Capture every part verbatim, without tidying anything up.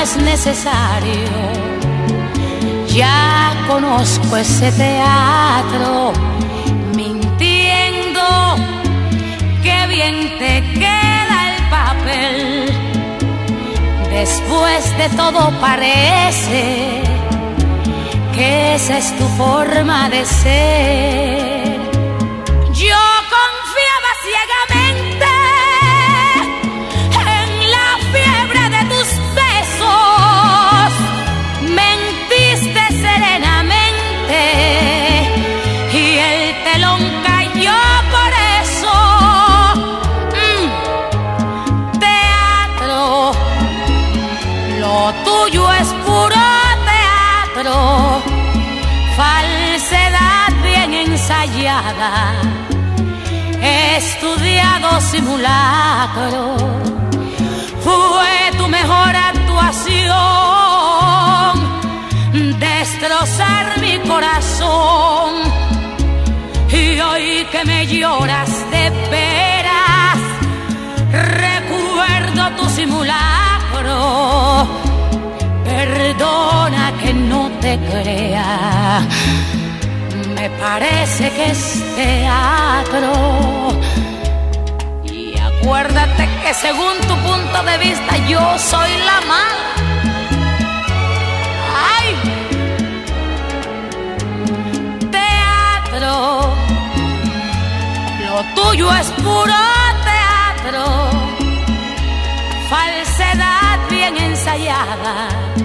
es necesario. Ya conozco ese teatro, mintiendo, qué bien te queda el papel. Después de todo parece que esa es tu forma de ser. Yo confiaba ciegamente en la fiebre de tus besos, mentiste serenamente y el telón cayó por eso. Mm, teatro, lo tuyo es puro teatro, falsedad bien ensayada, estudiado simulacro. Fue tu mejor actuación, destrozar mi corazón. Y hoy que me lloras de veras, recuerdo tu simulacro. Perdona que no te crea, me parece que es teatro. Y acuérdate que según tu punto de vista yo soy la mala. ¡Ay! Teatro, lo tuyo es puro teatro, falsedad bien ensayada,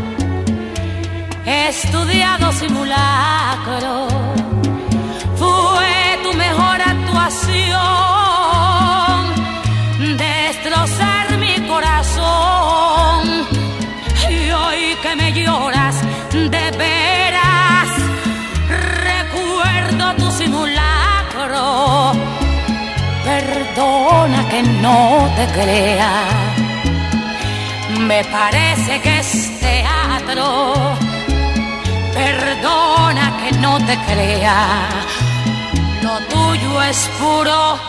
estudiado simulacro. Fue tu mejor actuación, destrozar mi corazón. Y hoy que me lloras de veras, recuerdo tu simulacro. Perdona que no te crea, me parece que es teatro. Perdona que no te crea, lo tuyo es puro